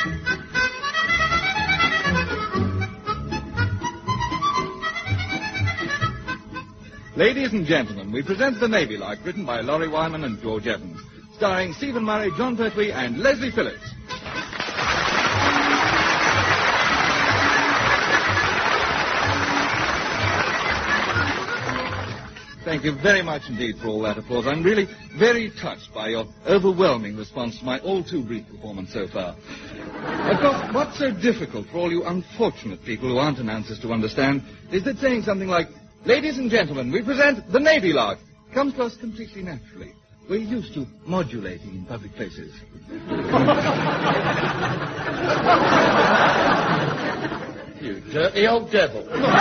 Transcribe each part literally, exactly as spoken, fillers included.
Ladies and gentlemen, we present The Navy Lark, written by Laurie Wyman and George Evans, starring Stephen Murray, John Pertwee, and Leslie Phillips. Thank you very much indeed for all that applause. I'm really very touched by your overwhelming response to my all-too-brief performance so far. Of course, what's so difficult for all you unfortunate people who aren't announcers to understand is that saying something like, "Ladies and gentlemen, we present The Navy Lark," comes to us completely naturally. We're used to modulating in public places. You dirty old devil.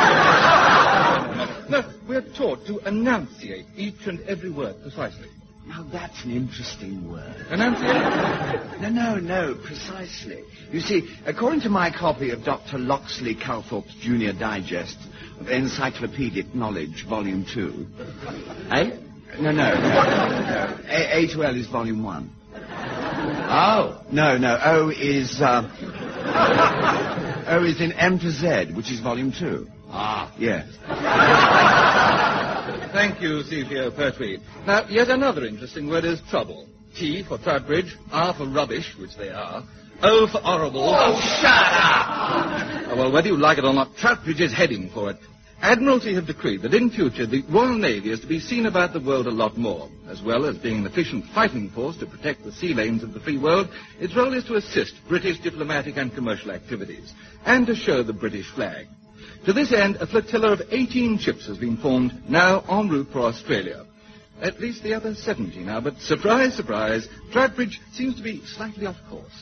No, we're taught to enunciate each and every word precisely. Now, that's an interesting word. Enunciate? No, no, no, precisely. You see, according to my copy of Doctor Loxley Calthorpe's Junior Digest of Encyclopedic Knowledge, Volume two... Eh? No, no, no. no. A, A to L is Volume one. Oh. No, no, O is... Uh, O is in M to Z, which is Volume two. Ah. Yes. Thank you, C P O Pertwee. Now, yet another interesting word is trouble. T for Troutbridge, R for rubbish, which they are, O for horrible. Oh, shut up! Oh, well, whether you like it or not, Troutbridge is heading for it. Admiralty have decreed that in future the Royal Navy is to be seen about the world a lot more. As well as being an efficient fighting force to protect the sea lanes of the free world, its role is to assist British diplomatic and commercial activities, and to show the British flag. To this end, a flotilla of eighteen ships has been formed, now en route for Australia. At least the other seventy now, but surprise, surprise, Troutbridge seems to be slightly off course.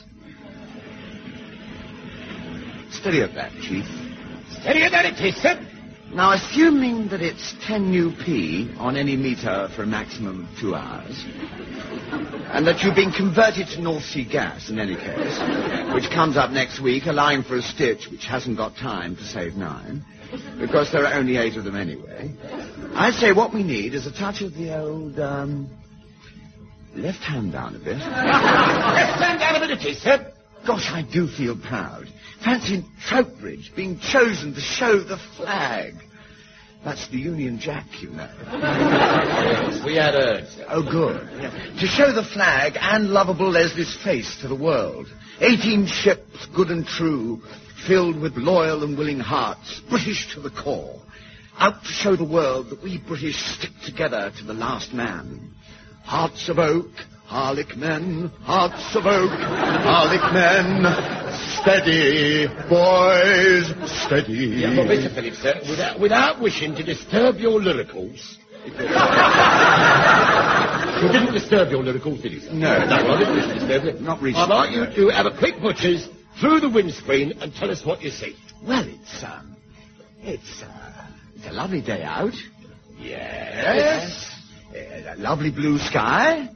Steady at that, Chief. Steady at that it is, sir. Now, assuming that it's ten U P on any meter for a maximum of two hours, and that you've been converted to North Sea gas in any case, which comes up next week, allowing for a stitch which hasn't got time to save nine, because there are only eight of them anyway, I say what we need is a touch of the old, um, left hand down a bit. Left hand down a bit it is, sir. Gosh, I do feel proud. Fancy Troutbridge being chosen to show the flag. That's the Union Jack, you know. Yes, we had heard, sir. Oh, good. Yeah. To show the flag and lovable Leslie's face to the world. Eighteen ships, good and true, filled with loyal and willing hearts, British to the core. Out to show the world that we British stick together to the last man. Hearts of oak, Harlick men, hearts of oak, Harlick men, steady, boys, steady. Yeah, but Mister Phillips, sir, without, without wishing to disturb your lyricals... You didn't disturb your lyricals, did you, sir? No. No, I didn't wish to disturb it. Not recently. I'd like you to have a quick butcher's through the windscreen and tell us what you see. Well, it's, um, it's, uh, it's a lovely day out. Yes. Yes. A lovely blue sky.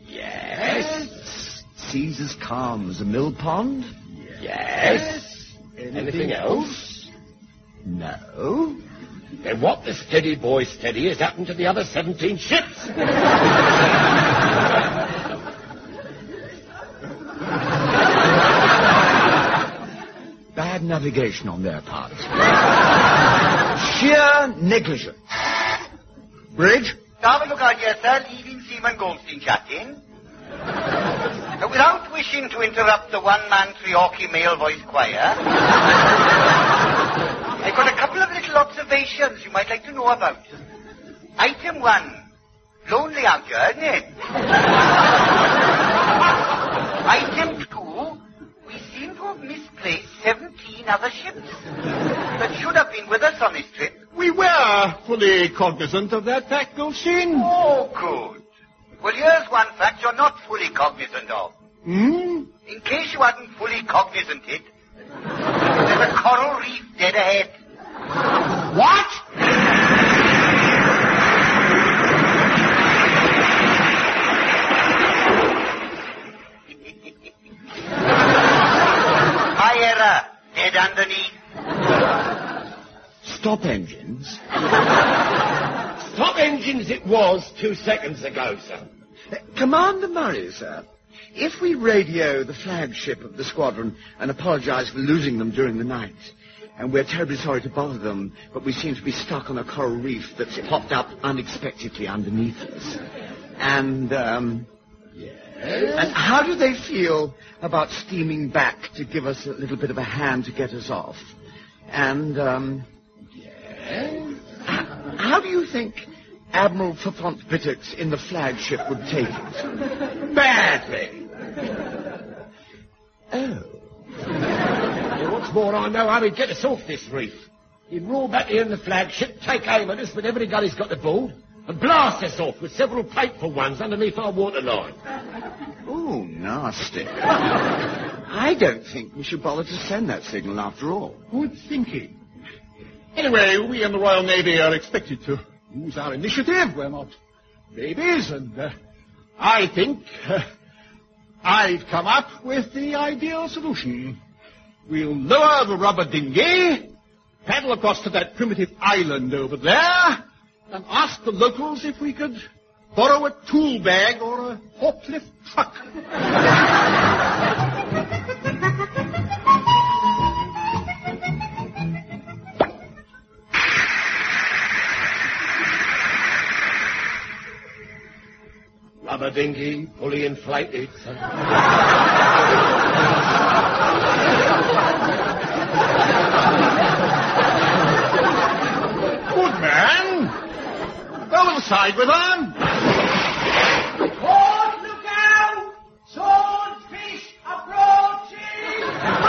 Yes. Seas as calm as a mill pond. Yes. Anything, Anything else? No. Then what the steady boy steady has happened to the other seventeen ships? Bad navigation on their part. Sheer negligence. Bridge? Have a look out here, sir. Leaving Seaman Goldstein chatting. Uh, without wishing to interrupt the one-man Treorchy male voice choir, I've got a couple of little observations you might like to know about. Item one. Lonely out here, isn't it? Item two. We seem to have misplaced seventeen other ships that should have been with us on this trip. We were fully cognizant of that fact, Goldstein. Oh, good. Well, here's one fact you're not fully cognizant of. Hmm? In case you hadn't fully cognizant it, there's a coral reef dead ahead. What? High error, dead underneath. Stop engines. Stop engines it was two seconds ago, sir. Uh, Commander Murray, sir. if we radio the flagship of the squadron and apologize for losing them during the night, and we're terribly sorry to bother them, but we seem to be stuck on a coral reef that's popped up unexpectedly underneath us. And, um... Yes? And how do they feel about steaming back to give us a little bit of a hand to get us off? And, um... Yes? How do you think Admiral Fafont-Bittix in the flagship would take it? Badly. Oh. And what's more, I know how he'd get us off this reef. He'd roar back here in the flagship, take aim at us with every gun he's got aboard, and blast us off with several plateful ones underneath our waterline. Oh, nasty. I don't think we should bother to send that signal after all. Good thinking. Anyway, we in the Royal Navy are expected to use our initiative. We're not babies, and uh, I think uh, I've come up with the ideal solution. We'll lower the rubber dinghy, paddle across to that primitive island over there, and ask the locals if we could borrow a tool bag or a forklift truck. Rubber dinghy, fully inflated. Good man. Over the side with her. Port, look out! Swordfish approaching!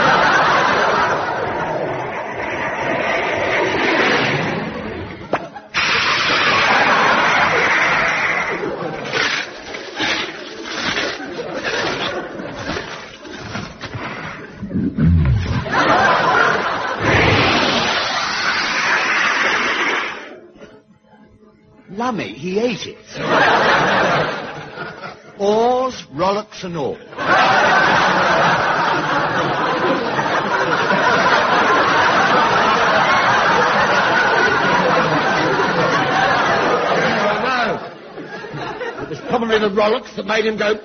Lummy, he ate it. Oars, rollocks, and all. It was probably the rollocks that made him go...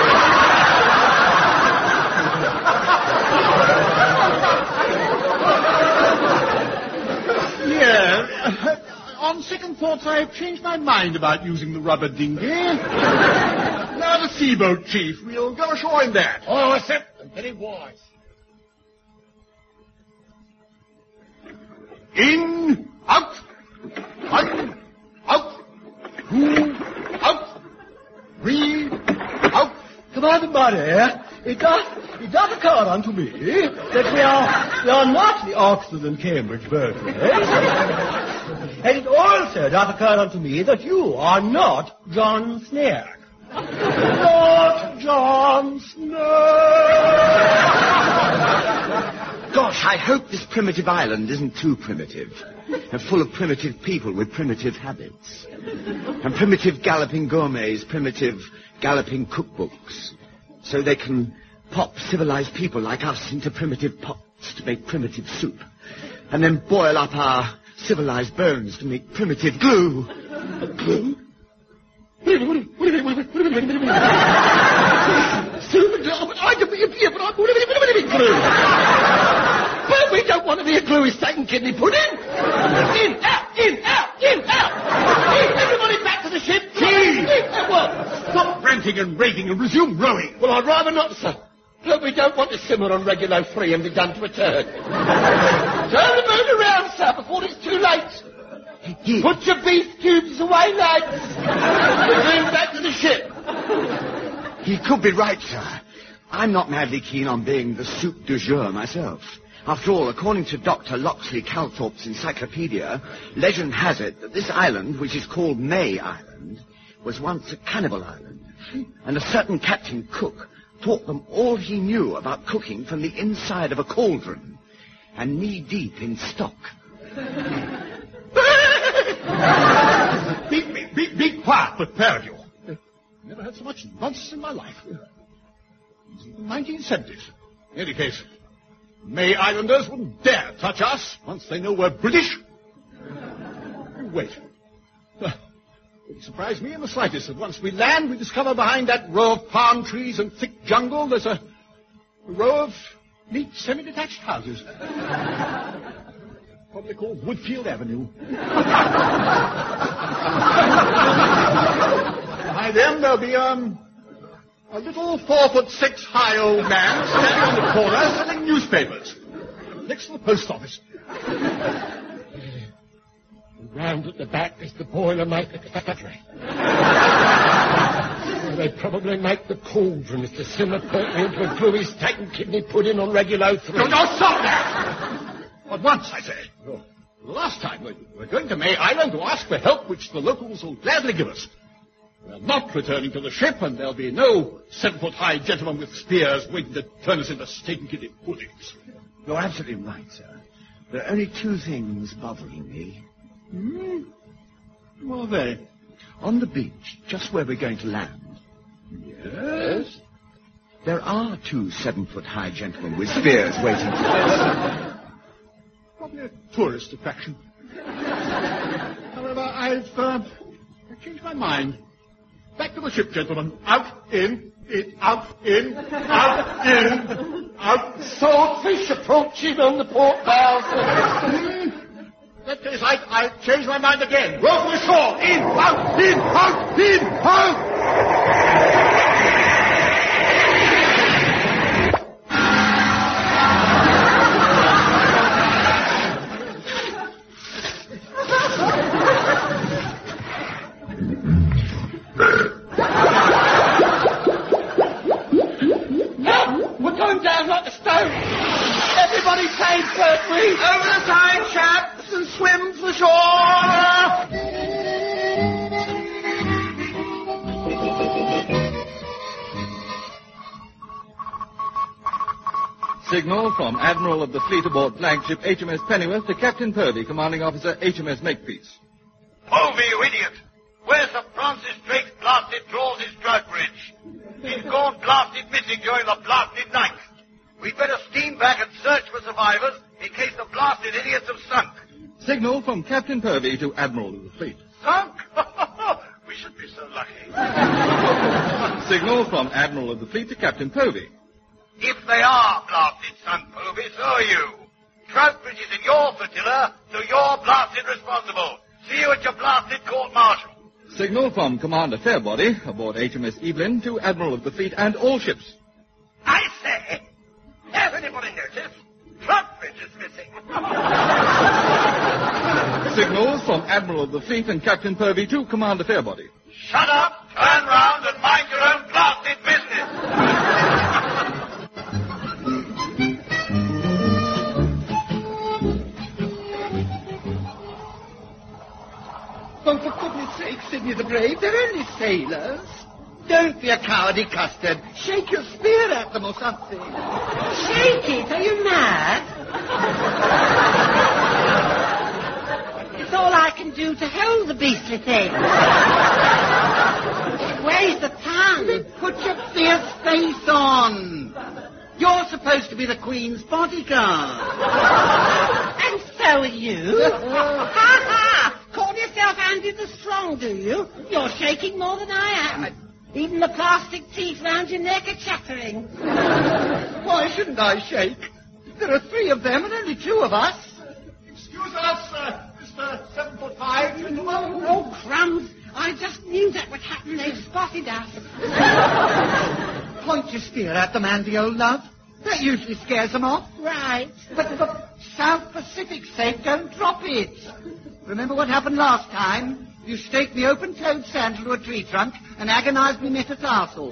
Yeah. On second thoughts, I've changed my mind about using the rubber dinghy. Now the seaboat, Chief. We'll go ashore in that. Oh, sir, I'm very wise. In, out, one, out, two, out, three, out. Commander Murray, it does, it does occur unto me that we are, we are not the Oxford and Cambridge burglars. And it also does occur unto me that you are not John Snare. Not John Snare. Gosh, I hope this primitive island isn't too primitive. And full of primitive people with primitive habits. And primitive galloping gourmets, primitive galloping cookbooks. So they can pop civilized people like us into primitive pots to make primitive soup. And then boil up our civilized bones to make primitive glue. Glue? I can be a beer, but I'm going to be glue. But we don't want to be a glue second kidney pudding. In, out, in, out, in, out. In, everybody back to the ship. Chief! What? Stop ranting and raving and resume rowing. Well, I'd rather not, sir. Look, we don't want to simmer on Regulo three and be done to a turd. Turn the boat around, sir, before it's too late. He, Put your beef cubes away, lads. We're going back to the ship. he could be right, sir. I'm not madly keen on being the soup du jour myself. After all, according to Doctor Locksley Calthorpe's encyclopedia, legend has it that this island, which is called May Island, was once a cannibal island. And a certain Captain Cook taught them all he knew about cooking from the inside of a cauldron and knee-deep in stock. be, be, be, be quiet, but pair of you. Never had so much nonsense in my life. nineteen seventies. In any case, May Islanders wouldn't dare touch us once they know we're British. Wait. Wouldn't surprise me in the slightest that once we land, we discover behind that row of palm trees and thick jungle there's a, a row of neat semi-detached houses. Probably called Woodfield Avenue. Behind them there'll be um, a little four-foot-six high old man standing on the corner selling newspapers next to the post office. Round at the back is the Boilermaker factory. They probably make the cauldrons to simmer Pertwee into a gluey steak and kidney pudding on Regulo three. No, no, stop that! At once, I say. Oh. Last time we were going to May Island to ask for help, which the locals will gladly give us. We're not returning to the ship, and there'll be no seven-foot-high gentleman with spears waiting to turn us into steak and kidney puddings. You're absolutely right, sir. There are only two things bothering me. Hmm? What are they? On the beach, just where we're going to land. Yes? There are two seven-foot-high gentlemen with spears waiting for us. Probably a tourist attraction. However, I've, uh, I've changed my mind. Back to the ship, gentlemen. Out, in, in, out, in, out, in, out. Swordfish approaching on the port bows. In that case, I, I change my mind again. Row for the shore. In, out, in, out, in, out. Everybody take Pertwee! Over the side, chaps, and swim for shore! Signal from Admiral of the Fleet aboard flagship H M S Pennyworth to Captain Purvey, Commanding Officer H M S Makepeace. Purvey, you idiot! Where's Sir Francis Drake's blasted Draws's drug bridge? He's gone blasted missing during the blasted night. We'd better steam back and search for survivors in case the blasted idiots have sunk. Signal from Captain Purvey to Admiral of the Fleet. Sunk? We should be so lucky. Signal from Admiral of the Fleet to Captain Purvey. If they are blasted sunk, Purvey, so are you. Troutbridge is in your flotilla, so you're blasted responsible. See you at your blasted court-martial. Signal from Commander Fairbody aboard H M S Evelyn to Admiral of the Fleet and all ships. I say, has anybody noticed? Troutbridge is missing. Signals from Admiral of the Fleet and Captain Purvey to Commander Fairbody. Shut up, turn round, and mind your own blasted business. Oh, for goodness sake, Sidney the Brave, they're only sailors. Don't be a cowardly custard. Shake your spear at them or something. Shake it? Are you mad? It's all I can do to hold the beastly thing. It weighs the ton. Put your fierce face on. You're supposed to be the Queen's bodyguard. And so are you. Ha ha! Call yourself Andy the Strong, do you? You're shaking more than I am. Even the plastic teeth round your neck are chattering. Why shouldn't I shake? There are three of them and only two of us. Excuse us, uh, Mister Seven Foot Five, gentlemen. Oh, crumbs. I just knew that would happen. They've spotted us. Point your spear at them, Andy, old love. That usually scares them off. Right. But for South Pacific's sake, don't drop it. Remember what happened last time? You staked the open-toed sandal to a tree trunk and agonized me metatarsal.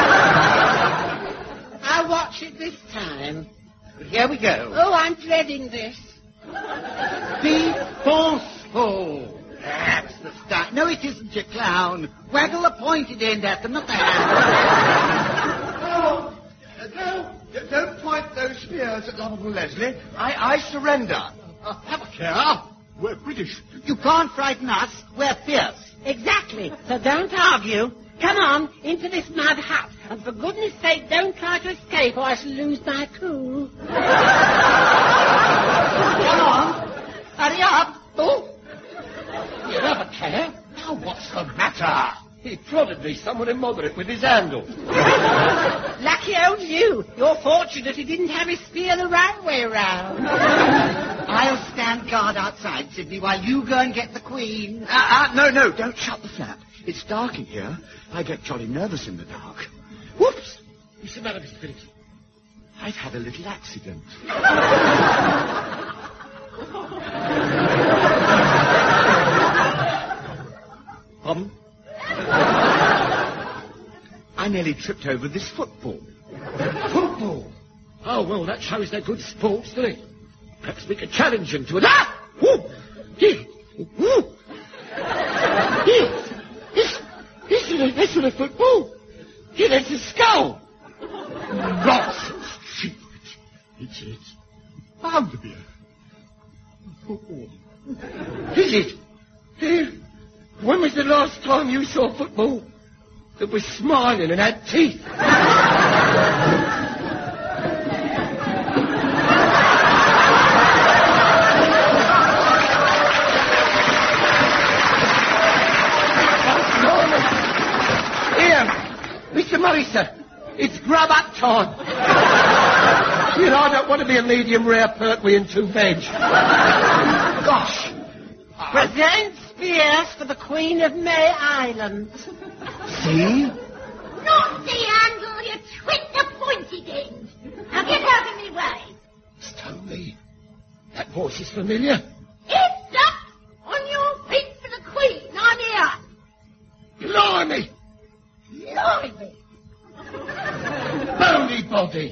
I'll watch it this time. Here we go. Oh, I'm dreading this. Be forceful. That's the stuff. No, it isn't, you clown. Waggle the pointed end at them, not the hand. No, no, don't point those spears at lovable Leslie. I, I surrender. Uh, have a care. We're British. You can't frighten us. We're fierce. Exactly. So don't argue. Come on, into this mud hut. And for goodness sake, don't try to escape or I shall lose my cool. Come on. Hurry up. Oh. You have a care. Now, what's the the matter? He prodded me somewhat immoderate with his handle. Lucky old you. You're fortunate he didn't have his spear the right way round. I'll stand guard outside, Sidney, while you go and get the Queen. Uh, uh, no, no, don't shut the flap. It's dark in here. I get jolly nervous in the dark. Whoops! What's the matter, Mister Phillips? I've had a little accident. Pardon? I nearly tripped over this football. Football? Oh, well, that shows they're good sports, doesn't it? Perhaps we could challenge them to it. Ah! Woo! Here! Woo! Here! This, this, is a, this is a football. Here, there's a skull. Nonsense, cheap. It's, it's bound to be a football. Is it? Here. When was the last time you saw football that was smiling and had teeth? Here, Mister Murray, sir. It's grub up time. You know, I don't want to be a medium rare Pertwee and two veg. Gosh. Present spears for the Queen of May Island. See? Not the handle, you twit the pointed end. Now get out of me way. Stony, that voice is familiar. Heads up! On your feet for the Queen, I'm here. Blimey! Blimey. Bony body!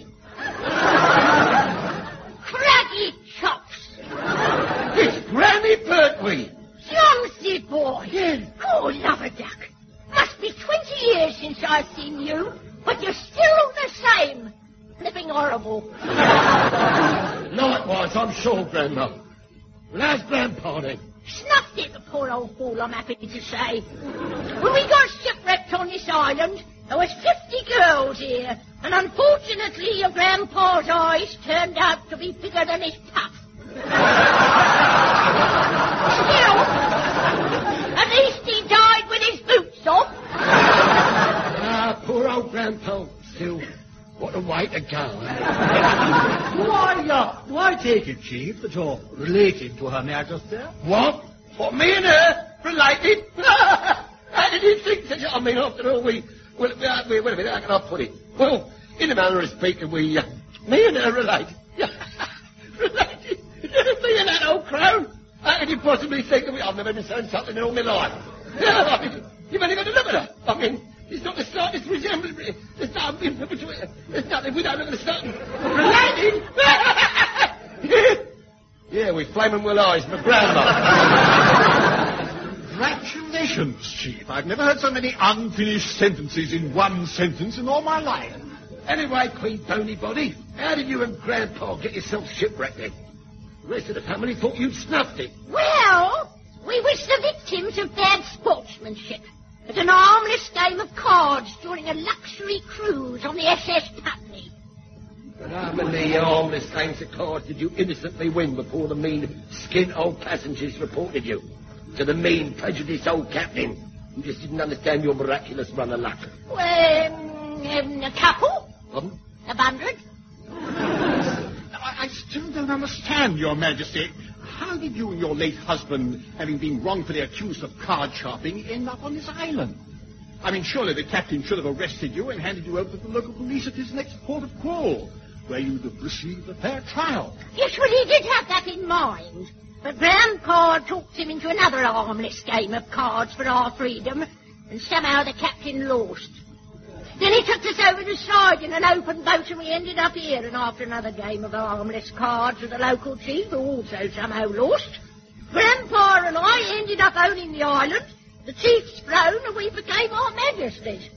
Craggy chops. It's Granny Pertwee! Jonesy boy. Yeah. Oh, lover duck. Must be twenty years since I've seen you, but you're still the same. Flipping horrible. Likewise, I'm sure, Grandma. Well, how's Grandpa then? Snuffed it, the poor old fool, I'm happy to say. When we got shipwrecked on this island, there was fifty girls here, and unfortunately your grandpa's eyes turned out to be bigger than his puff. Still, at least he died with his boots off. Ah, poor old Grandpa. Still, what a way to go. Why, uh, why take it, Chief, that you're related to Her Majesty? What? What, me and her? Related? How did you think such a... I mean, after all, we... Well, uh, we, wait a minute, how can I put it? Well, in a manner of speaking, we... Uh, me and her related. Related? Me and that old crone? How could you possibly think of it? I've never been so insulted in all my life. I mean, you've only got to look at her. I mean, it's not the slightest resemblance. There's nothing between... There's nothing we don't look at the start. Related? Yeah, with flaming well eyes, my grandma. Congratulations, Chief. I've never heard so many unfinished sentences in one sentence in all my life. Anyway, Queen Bonybody, how did you and Grandpa get yourself shipwrecked then? The rest of the family thought you'd snuffed it. Well, we was the victims of bad sportsmanship at an armless game of cards during a luxury cruise on the S S Putney. And how many harmless games of cards did you innocently win before the mean, skint old passengers reported you? To the mean, prejudiced old captain who just didn't understand your miraculous run of luck. Well, um, um, a couple. Pardon? A hundred. I, I still don't understand, Your Majesty. How did you and your late husband, having been wrongfully accused of card sharping, end up on this island? I mean, surely the captain should have arrested you and handed you over to the local police at his next port of call, where you'd have received a fair trial. Yes, well, he did have that in mind. But Grandpa talked him into another harmless game of cards for our freedom, and somehow the captain lost. Then he took us over the side in an open boat, and we ended up here, and after another game of harmless cards with the local chief, who also somehow lost, Grandpa and I ended up owning the island, the chief's throne, and we became our majesties.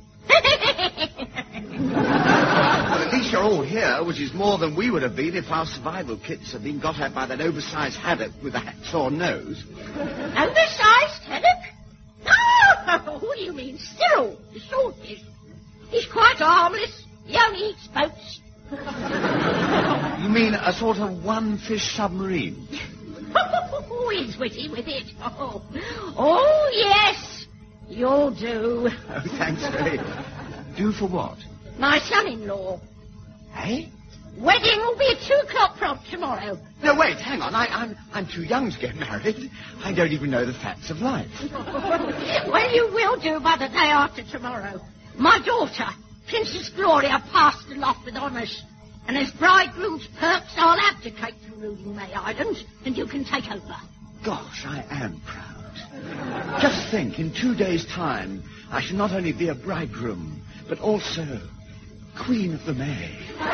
Well, at least you're all here, which is more than we would have been if our survival kits had been got at by that oversized haddock with a hacksaw nose. Oversized haddock? Oh, what do you mean? Cyril, the swordfish. He's quite harmless. He only eats boats. You mean a sort of one-fish submarine? Oh, he's witty with it. Oh, oh yes. You'll do. Oh, thanks, Ray. Do for what? My son-in-law. Eh? Wedding will be at two o'clock prompt tomorrow. No, wait, hang on. I, I'm, I'm too young to get married. I don't even know the facts of life. Well, you will do by the day after tomorrow. My daughter, Princess Gloria, passed the lot with honours. And as bridegroom's perks, I'll abdicate from ruling May Island, and you can take over. Gosh, I am proud. Just think, in two days' time, I shall not only be a bridegroom, but also Queen of the May.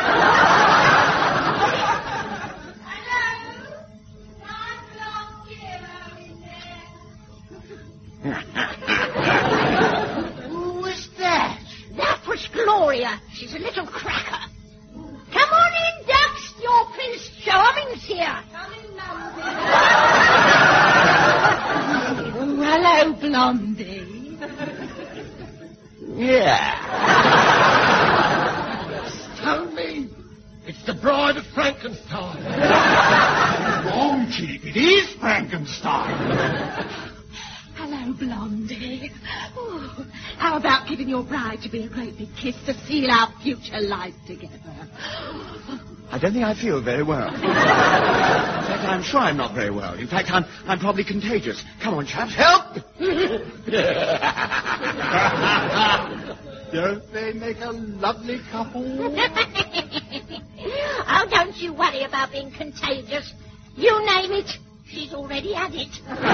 Who was that? That was Gloria. She's a little cracker. Come on in, ducks. Your Prince Charming's here. Coming, Blondie. Oh, hello, Blondie. Yeah. Tell me, it's the Bride of Frankenstein. Wrong, Chief. It is Frankenstein. Hello, Blondie. Oh, how about giving your bride to be a great big kiss to seal our future life together? I don't think I feel very well. In fact, I'm sure I'm not very well. In fact, I'm, I'm probably contagious. Come on, chaps, help! Don't they make a lovely couple? Oh, don't you worry about being contagious. You name it, she's already had it.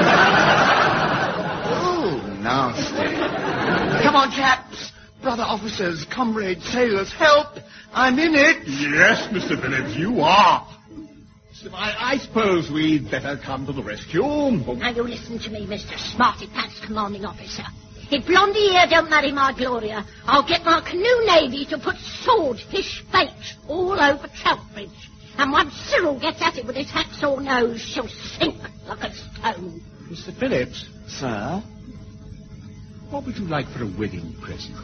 Oh, nasty. Come on, chaps. Brother officers, comrades, sailors, help! I'm in it! Yes, Mister Phillips, you are. So I, I suppose we'd better come to the rescue. Now you listen to me, Mister Smarty Pants Commanding Officer. If Blondie here don't marry my Gloria, I'll get my canoe navy to put swordfish bait all over Troutbridge. And once Cyril gets at it with his hacksaw nose, she'll sink like a stone. Mister Phillips. Sir? What would you like for a wedding present?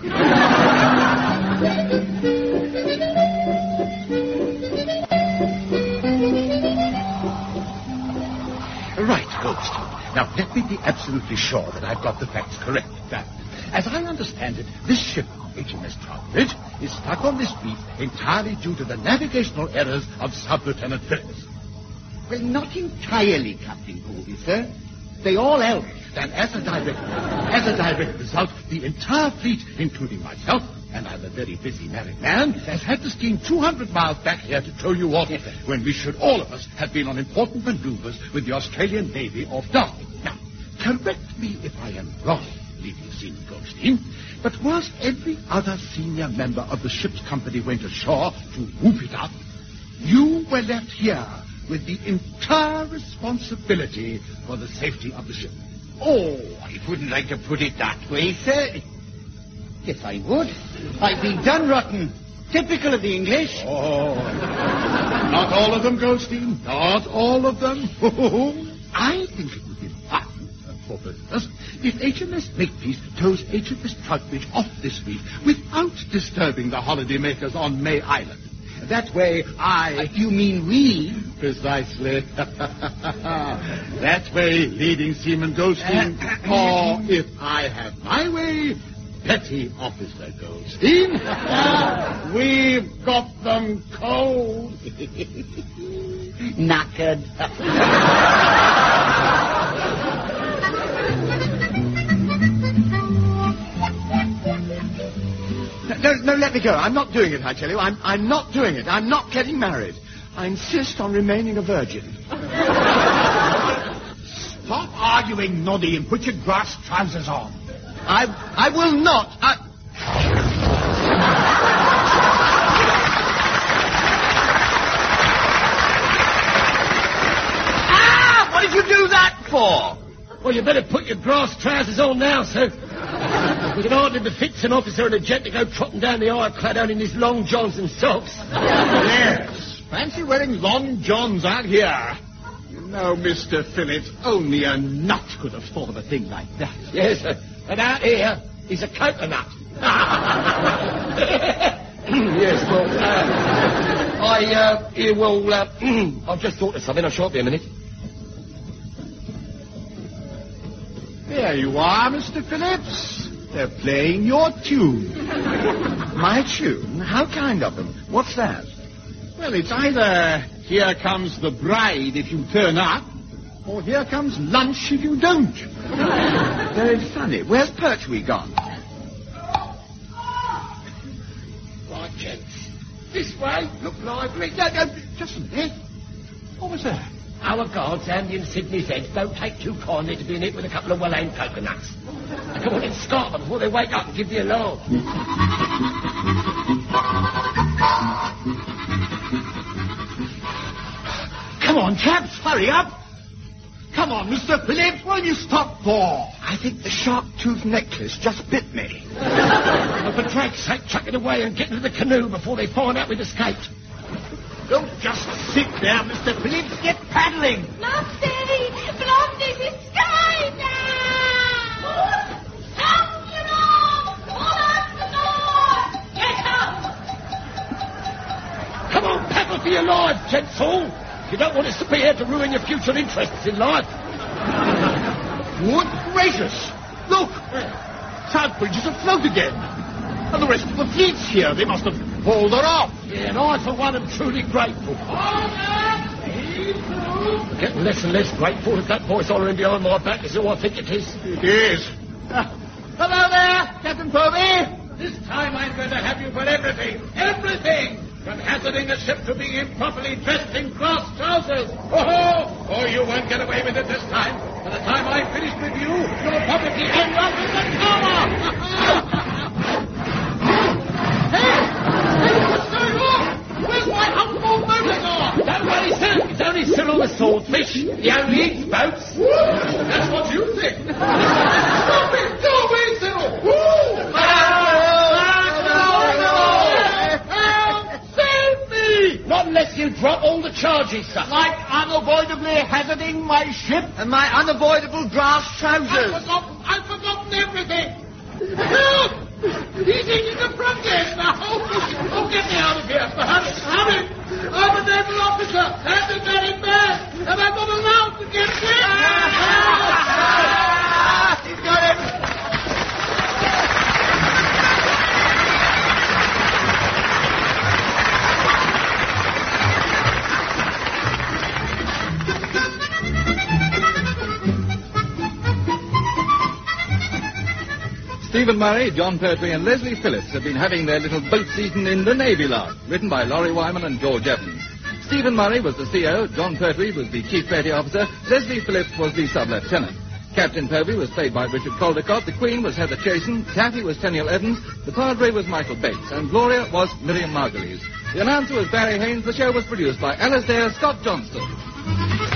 Right, Ghost. Now, let me be absolutely sure that I've got the facts correct. That, as I understand it, this ship, H M S Troutbridge, is stuck on this reef entirely due to the navigational errors of Sub-Lieutenant Phillips. Well, not entirely, Captain Goldie, sir. They all help. And as a direct, as a direct result, the entire fleet, including myself, and I'm a very busy married man, has had to steam two hundred miles back here to tow you off, when we should all of us have been on important maneuvers with the Australian Navy off Darwin. Now, correct me if I am wrong, leading Seaman Goldstein, but whilst every other senior member of the ship's company went ashore to whoop it up, you were left here with the entire responsibility for the safety of the ship. Oh, I wouldn't like to put it that way, sir. Yes, I would. I've been done rotten. Typical of the English. Oh, not all of them, Goldstein. Not all of them. I think it would be fun for both of us if H M S Makepeace tows H M S Troutbridge off this reef without disturbing the holidaymakers on May Island. That way I... You mean we? Precisely. That way, leading Seaman Goldstein, or if I have my way, Petty Officer Goldstein. We've got them cold. Knackered. No, no, let me go. I'm not doing it, I tell you. I'm, I'm not doing it. I'm not getting married. I insist on remaining a virgin. Stop arguing, Noddy, and put your grass trousers on. I, I will not. I... Ah! What did you do that for? Well, you better put your grass trousers on now, sir. You can hardly befits an officer and a gent to go trotting down the aisle clad out in his long johns and socks. Yes. Fancy wearing long johns out here. You know, Mister Phillips, only a nut could have thought of a thing like that. Yes, sir. And out here, he's a coconut. Yes, well, uh, I, uh, yeah, well, uh, I've just thought of something. I shan't be a minute. There you are, Mister Phillips. They're playing your tune. My tune? How kind of them. What's that? Well, it's either Here Comes the Bride if you turn up, or Here Comes Lunch if you don't. Very funny. Where's Pertwee gone? Right, gents. This way. Look lively. No, no, just a minute. What was that? Our guards, Andy and Sydney's heads, don't take too kindly to being hit with a couple of well-aimed coconuts. Come on and start them before they wake up and give the alarm. Come on, chaps, hurry up. Come on, Mister Phillips, what have you stopped for? I think the shark-tooth necklace just bit me. Well, for Drake's sake, chuck it away and get into the canoe before they find out we've escaped. Don't just sit there, Mister Phillips. Get paddling. Blondie! Blondie, we're sky now! Stop the door! Pull up the door! Get up! Come on, paddle for your lives, gents all. You don't want us to be here to ruin your future interests in life. Good gracious. Look. Southbridge is afloat again. And the rest of the fleet's here. They must have hauled her off. Yeah, and I, for one, am truly grateful. Getting less and less grateful as that voice hollering behind my back is who I think it is. It is. Uh, hello there, Captain Povey. This time I'm going to have you for everything. Everything! From hazarding a ship to being improperly dressed in glass trousers. Oh, oh, you won't get away with it this time. By the time I'm finished with you, you'll probably end up in the tower. Hey! Hey, what's going on? Where's my humble motor car? Don't worry, sir. It's only Cyril the Swordfish. He only eats boats. That's what you think. Stop it! Go away, Cyril! Woo! Not unless you drop all the charges, sir. Like unavoidably hazarding my ship And my unavoidable glass trousers. I've forgotten, I've forgotten everything. Help! He's eating the front desk now. Oh, get me out of here. Hurry, hurry. I'm a naval officer. That's a very bad. And I'm not allowed to get sick. He's got him. Stephen Murray, John Pertwee and Leslie Phillips have been having their little boat season in the Navy Lodge, written by Laurie Wyman and George Evans. Stephen Murray was the C O, John Pertwee was the Chief Petty Officer, Leslie Phillips was the Sub-Lieutenant. Captain Povey was played by Richard Caldecott, the Queen was Heather Chasen, Taffy was Tenniel Evans, the Padre was Michael Bates, and Gloria was Miriam Margulies. The announcer was Barry Haynes, the show was produced by Alasdair Scott Johnston.